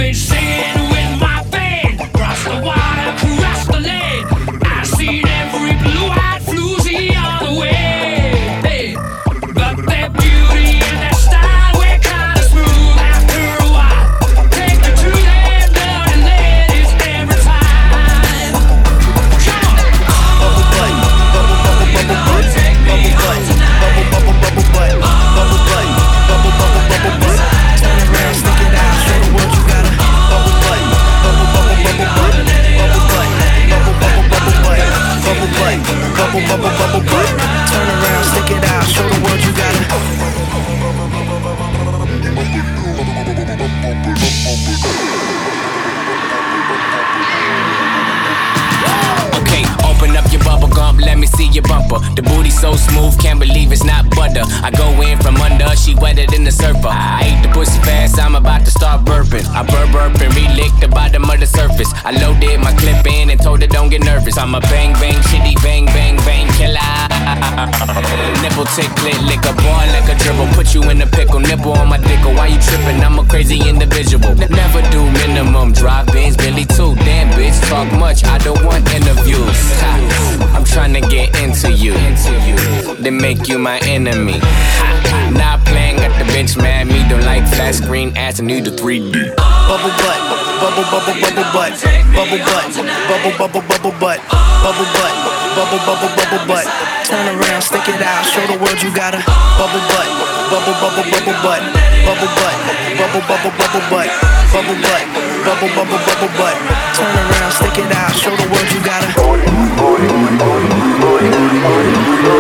been singing with my band. Cross the water, cross the land. I seen every blue-eyed floozy on the way. Hey, but that beauty and that style were kinda smooth after a while. Take you to that dirty ladies every time. Come on. Bubble butt, bubble bubble bubble butt, bubble butt, bubble bubble bubble butt, bubble butt, bubble bubble bubble butt. Turn around, stick it out, show the world you got a bubble butt, bubble bubble bubble butt, bubble butt, bubble bubble bubble butt, bubble butt, bubble bubble bubble butt. Turn around, stick it out, show the world you got a. Okay, open up your bubble gum, let me see your bumper. The booty so smooth, can't believe it's not butter. I go in from under, she wetter than the surfer. I ate the pussy fast, I'm about to start burping. I burp and re-lick the bottom of the surface. I loaded my clip in and told her don't get nervous. I'm a bang bang shitty bang bang bang killer. Nipple tick click lick a ball like a dribble. Put you in a pickle, nipple on my dick. Why you tripping? I'm a crazy individual. Never do minimum drive-ins, Billy too. Damn bitch, talk much, I don't want interviews. I'm trying to get into you, then make you my enemy. Not playing, got the bitch mad. Me don't like flat screen ass and need the 3D. Bubble butt, bubble bubble bubble butt, bubble butt, bubble bubble bubble butt, bubble butt, bubble bubble bubble butt. Turn around, stick it out, show the world you got a bubble butt, bubble bubble bubble butt, bubble butt, bubble bubble bubble butt, bubble butt, bubble bubble bubble butt. Turn around, stick it out, show the world you got a.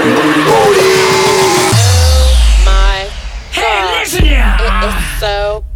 My Hey, listen here. it is so